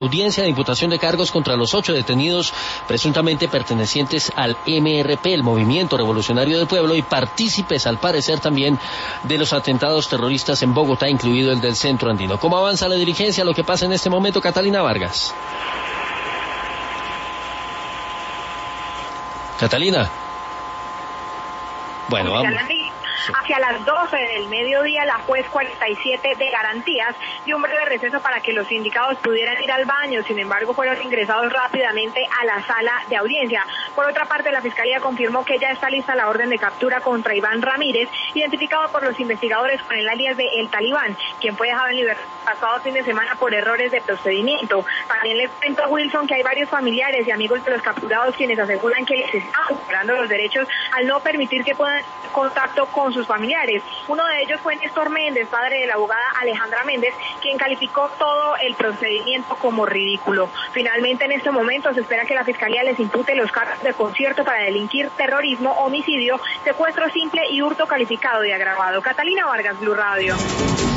Audiencia de imputación de cargos contra los 8 detenidos presuntamente pertenecientes al MRP, el Movimiento Revolucionario del Pueblo, y partícipes, al parecer, también de los atentados terroristas en Bogotá, incluido el del Centro Andino. ¿Cómo avanza la diligencia? Lo que pasa en este momento, Catalina Vargas. Catalina. Bueno, vamos. Hacia las 12 del mediodía, la juez 47 de garantías dio un breve receso para que los sindicados pudieran ir al baño. Sin embargo, fueron ingresados rápidamente a la sala de audiencia. Por otra parte, la Fiscalía confirmó que ya está lista la orden de captura contra Iván Ramírez, identificado por los investigadores con el alias de El Talibán, quien fue dejado en libertad pasado fin de semana por errores de procedimiento. También le cuento a Wilson que hay varios familiares y amigos de los capturados quienes aseguran que les están vulnerando los derechos al no permitir que puedan contacto con sus familiares. Uno de ellos fue Néstor Méndez, padre de la abogada Alejandra Méndez, quien calificó todo el procedimiento como ridículo. Finalmente, en este momento se espera que la Fiscalía les impute los cargos de concierto para delinquir, terrorismo, homicidio, secuestro simple y hurto calificado de agravado. Catalina Vargas, Blue Radio.